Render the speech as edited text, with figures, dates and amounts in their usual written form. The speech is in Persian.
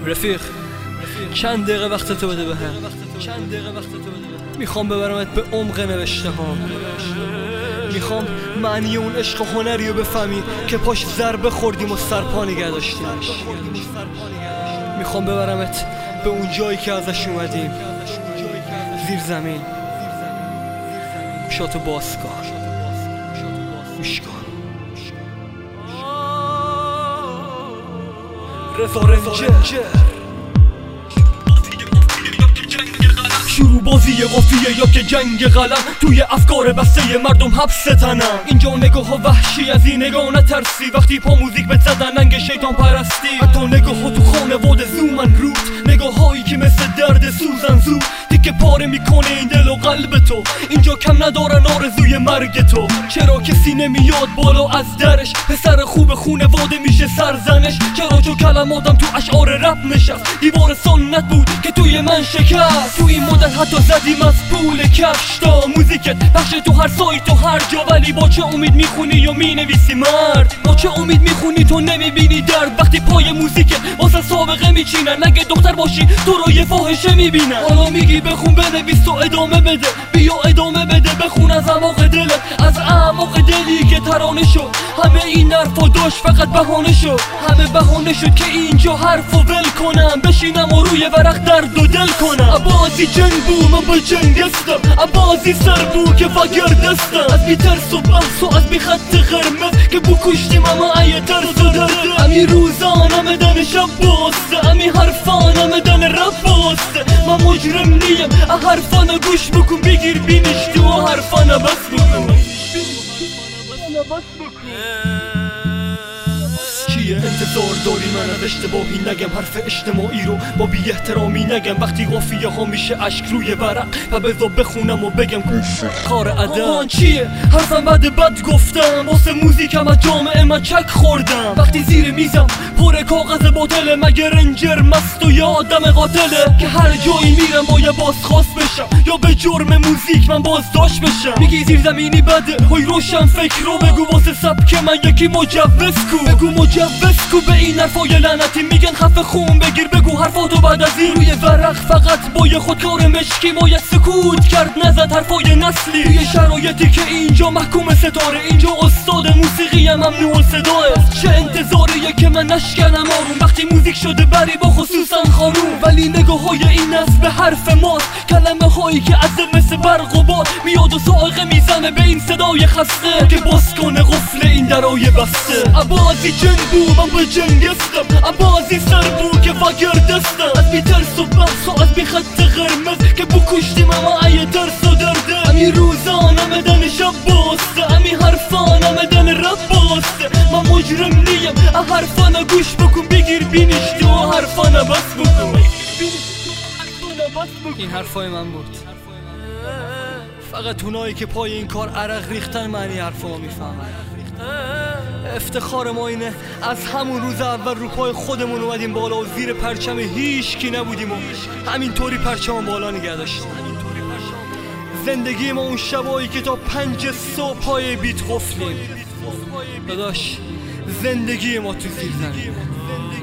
رفیق چند دقیقه وقت تو بده به هم. میخوام ببرمت به عمق نوشته ها. میخوام معنی اون عشق و هنری رو بفهمی که پاش ضربه خوردیم و سرپا نگه داشتیم. میخوام ببرمت به اون جایی که ازش اومدیم، زیر زمین. گوشاتو باز کن، گوش کن. رضا رنجر شروع بازی قافیه یا که جنگ قلم توی افکار بسته مردم حبس تنم. اینجا نگاه ها وحشی از این نگاه نترسی، وقتی پا موزیک به زدن ننگ شیطان پرستی. حتی نگاه ها تو خانواده زومن رود، نگاه هایی که مثل درد سوزن زود تیکه پاره میکنه این دل و قلب تو. اینجا کم ندارن آرزوی مرگ تو. چرا کسی نمیاد بالا از درش؟ پسر خوب خونواده میشه سرزنش. چرا جو کلماتم تو اشعار رپ نشست؟ دیوار سنت بود که توی من شکست. تو این مدت حتی زدیم از پول کفش تا موزیکت پخش تو هر سایت و هر جا. ولی با چه امید میخونی و مینویسی مرد؟ با چه امید میخونی تو نمیبینی درد؟ وقتی پای موزیکت واسه سابقه میچینن، اگه دختر باشی تو رو یه فاحشه میبینن. حالا میگی بخون بنویس و ادامه بده، بیا ادامه بده بخون از اعماق دلت، از اعماق دلی که ترانه شد. همه این حرفا داشت فقط بهانه شد، همه بهانه شد که اینجا حرفو ول کنم، بشینم و روی ورق درد و دل کنم. عبازی جنگ بو من با جنگستم، عبازی سر بو که فگر دستم، از بی ترس و بحث و از بی خط قرمز که بو کشتیم اما ای ترس و درد. امی روزانه مدن شب باسته، امی حرفانه مدن رب باسته. من مجرم نیم حرفانه گوش بکن، بگیر بینش تو حرفانه بس بکن. چیه انتظار داری من از اشتباهی نگم؟ حرف اجتماعی رو با بی احترامی نگم. وقتی قافیه ها میشه اشک روی ورق و بذار بخونم و بگم کار ادب چیه؟ حرفم بد گفتم، واسه موزیکم از جامعه من چک خوردم. وقتی زیر میزم پر کاغذ باطله، مگه رنجر مست و یا آدم قاتله که هر جایی میرم باید بازخواست بشم یا به جرم موزیک من بازداشت بشم؟ میگی زیر زمینی بده، های روشن فکر رو بگو واسه سبک من یکی مجوز کو، بگو مجوز کو. به این حرفای لعنتی میگن خفه خون بگیر، بگو حرفاتو بعد از این روی ورق فقط با یه خودکار مشکی باید سکوت کرد، نزد حرفای نسلی. توی شرایطی که اینجا محکوم ستاره، اینجا استاد موسیقی ممنوع صداه. چه انتظاریه که من نشکنم آروم وقتی موزیک شده بری با خصوصا خانوم؟ ولی نگاه های این نسل به حرف ماست، کلمه هایی که از مثل برق و باد میاد و صاعقه میزنه به این صدای خسته که باز کنه قفل این درای بسته. عبازی جنگ بو من به جنگستم، عبازی سر بو که فاگر دستم، از بی ترس و بحث و از بی خط قرمز که بو کشتیم اما ای ترس و درده. امی روزانه مدن شب باسته، امی حرفانه مدن رب باسته. من مجرم نیم حرفانه گوش بکن، بگیر بینش تو حرفانه بس بکن. این حرفای من بود. فقط اونایی که پای این کار عرق ریختن معنی حرفا میفهمن. افتخار ما اینه از همون روز اول رو پای خودمون اومدیم بالا و زیر پرچم هیچ کی نبودیم و همینطوری پرچم بالا نگه داشتیم. زندگی ما اون شبایی که تا 5 صبح پای بیت قفلیم. داداش زندگی ما تو زیر زمین.